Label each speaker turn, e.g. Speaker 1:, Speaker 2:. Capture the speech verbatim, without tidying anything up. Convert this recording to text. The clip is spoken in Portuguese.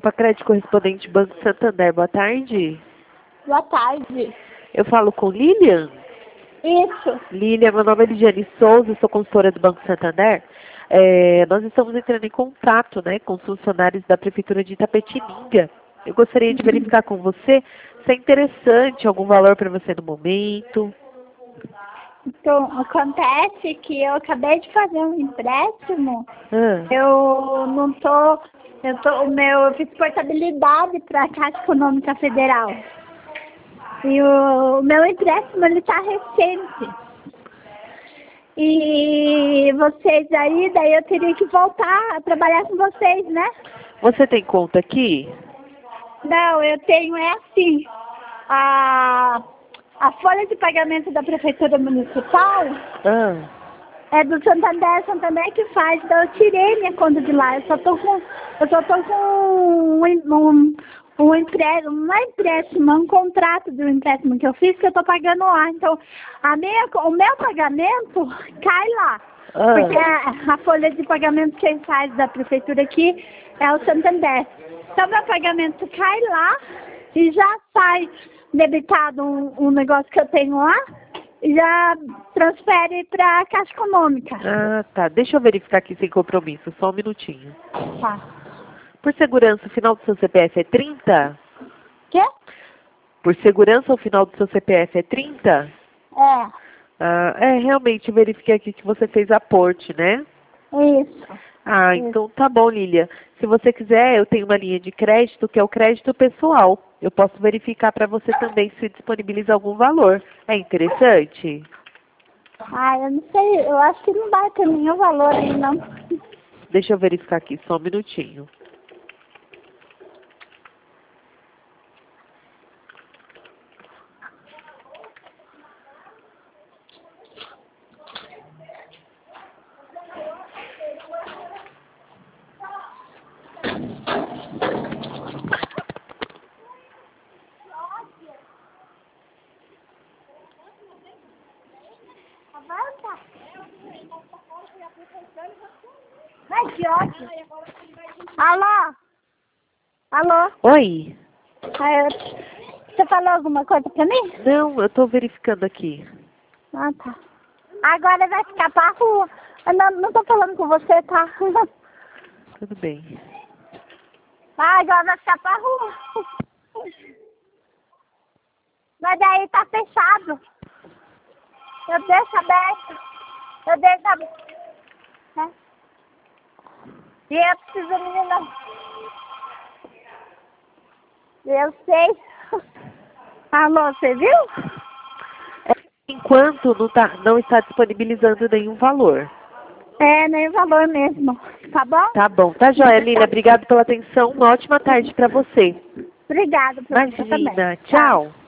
Speaker 1: para crédito correspondente Banco Santander. Boa tarde.
Speaker 2: Boa tarde.
Speaker 1: Eu falo com Lilian?
Speaker 2: Isso.
Speaker 1: Lilian, meu nome é Lidiane Souza, sou consultora do Banco Santander. É, nós estamos entrando em contato, né, com os funcionários da Prefeitura de Itapetininga. Eu gostaria de verificar com você se é interessante algum valor para você no momento.
Speaker 2: Então, acontece que eu acabei de fazer um empréstimo.
Speaker 1: Ah.
Speaker 2: Eu não tô... Eu, tô, o meu, eu fiz portabilidade para a Caixa Econômica Federal. E o, o meu empréstimo, ele está recente. E vocês aí, daí eu teria que voltar a trabalhar com vocês, né?
Speaker 1: Você tem conta aqui?
Speaker 2: Não, eu tenho, é assim, a, a folha de pagamento da Prefeitura Municipal
Speaker 1: Ah.
Speaker 2: é do Santander, Santander que faz, então eu tirei minha conta de lá, eu só tô com, eu só tô com um, um, um empréstimo, não é empréstimo, é um contrato de um empréstimo que eu fiz que eu tô pagando lá, então a minha, o meu pagamento cai lá.
Speaker 1: Ah.
Speaker 2: Porque a, a folha de pagamento que faz da Prefeitura aqui é o Santander. Então, meu pagamento cai lá e já sai debitado um, um negócio que eu tenho lá e já transfere para a Caixa Econômica.
Speaker 1: Ah, tá. Deixa eu verificar aqui sem compromisso, só um minutinho.
Speaker 2: Tá.
Speaker 1: Por segurança, o final do seu C P F é trinta?
Speaker 2: Quê?
Speaker 1: Por segurança, o final do seu C P F é trinta?
Speaker 2: É.
Speaker 1: Ah, é, realmente, eu verifiquei aqui que você fez aporte, né?
Speaker 2: Isso.
Speaker 1: Ah,
Speaker 2: Isso.
Speaker 1: então tá bom, Lília. Se você quiser, eu tenho uma linha de crédito que é o crédito pessoal. Eu posso verificar para você também se disponibiliza algum valor. É interessante?
Speaker 2: Ah, eu não sei, eu acho que não vai ter nenhum valor aí, não.
Speaker 1: Deixa eu verificar aqui, só um minutinho.
Speaker 2: Ai, que ótimo. Alô? Alô?
Speaker 1: Oi?
Speaker 2: Ah, eu- Você falou alguma coisa pra mim?
Speaker 1: Não, eu tô verificando aqui.
Speaker 2: Ah, tá. Agora vai ficar pra rua. Eu não, não tô falando com você, tá?
Speaker 1: Tudo bem.
Speaker 2: Ah, agora vai ficar pra rua. Mas daí tá fechado. Eu deixo aberto. Eu deixo aberto. Né? E eu preciso, menina. Eu sei. Alô, você viu?
Speaker 1: É, enquanto não, tá, não está disponibilizando nenhum valor.
Speaker 2: É, nem valor mesmo. Tá bom?
Speaker 1: Tá bom. Tá joia, Lília. Obrigado pela atenção. Uma ótima tarde para você.
Speaker 2: Obrigada pra você também.
Speaker 1: Imagina. Tchau.